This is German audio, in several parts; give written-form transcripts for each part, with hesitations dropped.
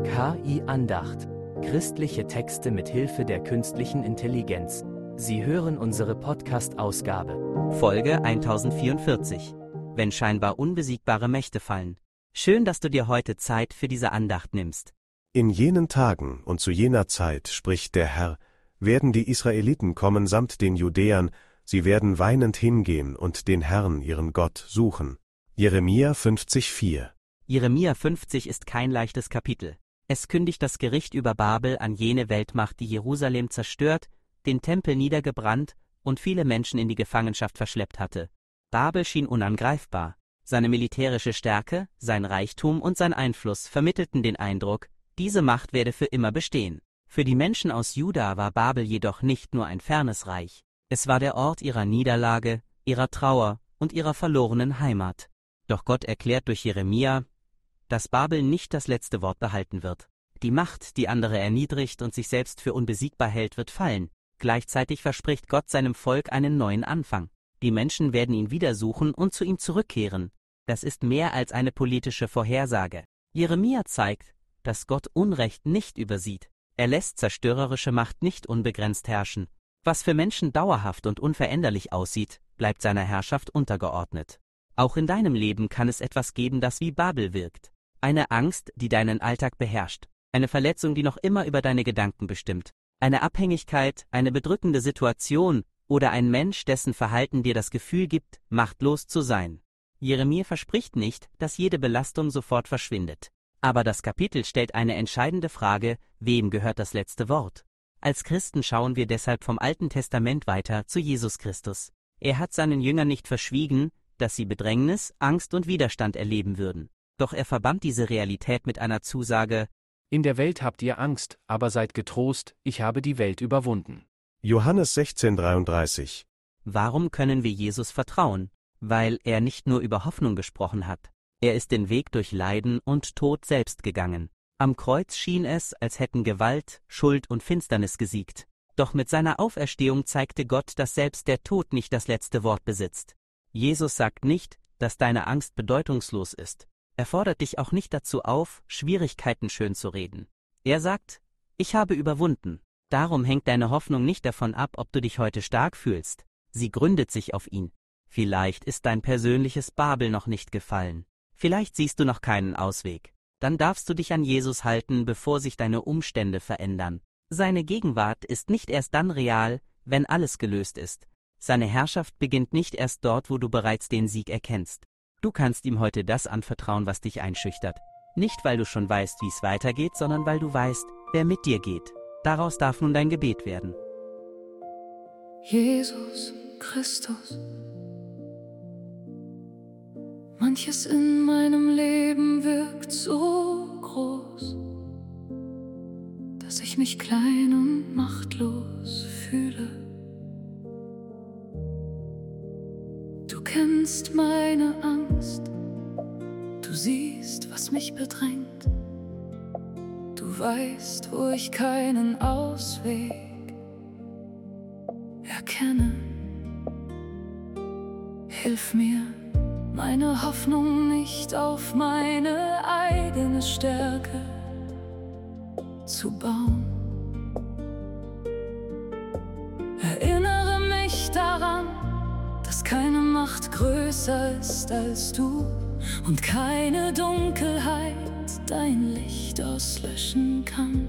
KI Andacht. Christliche Texte mit Hilfe der künstlichen Intelligenz. Sie hören unsere Podcast-Ausgabe. Folge 1044. Wenn scheinbar unbesiegbare Mächte fallen. Schön, dass du dir heute Zeit für diese Andacht nimmst. In jenen Tagen und zu jener Zeit, spricht der Herr, werden die Israeliten kommen samt den Judäern, sie werden weinend hingehen und den Herrn, ihren Gott, suchen. Jeremia 50,4. Jeremia 50 ist kein leichtes Kapitel. Es kündigt das Gericht über Babel an jene Weltmacht, die Jerusalem zerstört, den Tempel niedergebrannt und viele Menschen in die Gefangenschaft verschleppt hatte. Babel schien unangreifbar. Seine militärische Stärke, sein Reichtum und sein Einfluss vermittelten den Eindruck, diese Macht werde für immer bestehen. Für die Menschen aus Juda war Babel jedoch nicht nur ein fernes Reich. Es war der Ort ihrer Niederlage, ihrer Trauer und ihrer verlorenen Heimat. Doch Gott erklärt durch Jeremia, dass Babel nicht das letzte Wort behalten wird. Die Macht, die andere erniedrigt und sich selbst für unbesiegbar hält, wird fallen. Gleichzeitig verspricht Gott seinem Volk einen neuen Anfang. Die Menschen werden ihn wieder suchen und zu ihm zurückkehren. Das ist mehr als eine politische Vorhersage. Jeremia zeigt, dass Gott Unrecht nicht übersieht. Er lässt zerstörerische Macht nicht unbegrenzt herrschen. Was für Menschen dauerhaft und unveränderlich aussieht, bleibt seiner Herrschaft untergeordnet. Auch in deinem Leben kann es etwas geben, das wie Babel wirkt. Eine Angst, die deinen Alltag beherrscht. Eine Verletzung, die noch immer über deine Gedanken bestimmt. Eine Abhängigkeit, eine bedrückende Situation oder ein Mensch, dessen Verhalten dir das Gefühl gibt, machtlos zu sein. Jeremia verspricht nicht, dass jede Belastung sofort verschwindet. Aber das Kapitel stellt eine entscheidende Frage: Wem gehört das letzte Wort? Als Christen schauen wir deshalb vom Alten Testament weiter zu Jesus Christus. Er hat seinen Jüngern nicht verschwiegen, dass sie Bedrängnis, Angst und Widerstand erleben würden. Doch er verband diese Realität mit einer Zusage: In der Welt habt ihr Angst, aber seid getrost, ich habe die Welt überwunden. Johannes 16,33. Warum können wir Jesus vertrauen? Weil er nicht nur über Hoffnung gesprochen hat. Er ist den Weg durch Leiden und Tod selbst gegangen. Am Kreuz schien es, als hätten Gewalt, Schuld und Finsternis gesiegt. Doch mit seiner Auferstehung zeigte Gott, dass selbst der Tod nicht das letzte Wort besitzt. Jesus sagt nicht, dass deine Angst bedeutungslos ist. Er fordert dich auch nicht dazu auf, Schwierigkeiten schönzureden. Er sagt: Ich habe überwunden. Darum hängt deine Hoffnung nicht davon ab, ob du dich heute stark fühlst. Sie gründet sich auf ihn. Vielleicht ist dein persönliches Babel noch nicht gefallen. Vielleicht siehst du noch keinen Ausweg. Dann darfst du dich an Jesus halten, bevor sich deine Umstände verändern. Seine Gegenwart ist nicht erst dann real, wenn alles gelöst ist. Seine Herrschaft beginnt nicht erst dort, wo du bereits den Sieg erkennst. Du kannst ihm heute das anvertrauen, was dich einschüchtert. Nicht, weil du schon weißt, wie es weitergeht, sondern weil du weißt, wer mit dir geht. Daraus darf nun dein Gebet werden. Jesus Christus, manches in meinem Leben wirkt so groß, dass ich mich klein und machtlos fühle. Du kennst meine Angst, du siehst, was mich bedrängt. Du weißt, wo ich keinen Ausweg erkenne. Hilf mir, meine Hoffnung nicht auf meine eigene Stärke zu bauen. Erinnere mich daran, dass keine Macht größer ist als du und keine Dunkelheit dein Licht auslöschen kann.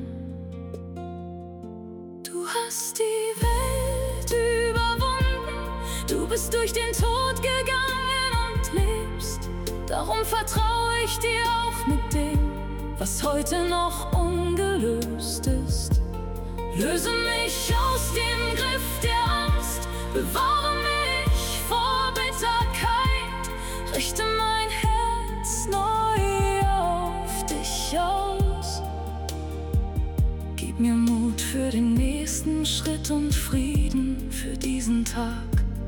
Du hast die Welt überwunden, du bist durch den Tod gegangen und lebst. Darum vertraue ich dir auch mit dem, was heute noch ungelöst ist. Löse mich aus dem Griff der Angst, bewahre mich vor Bitterkeit, richte mein Herz neu auf dich aus. Gib mir Mut für den nächsten Schritt und Frieden für diesen Tag.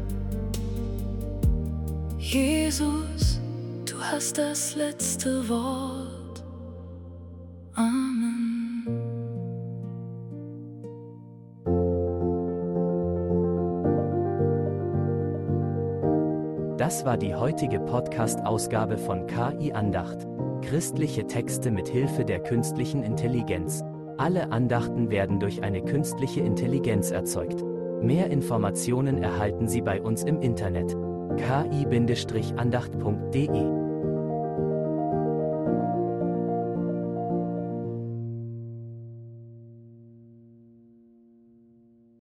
Jesus, du hast das letzte Wort. Amen. Das war die heutige Podcast-Ausgabe von KI Andacht. Christliche Texte mit Hilfe der künstlichen Intelligenz. Alle Andachten werden durch eine künstliche Intelligenz erzeugt. Mehr Informationen erhalten Sie bei uns im Internet: ki-andacht.de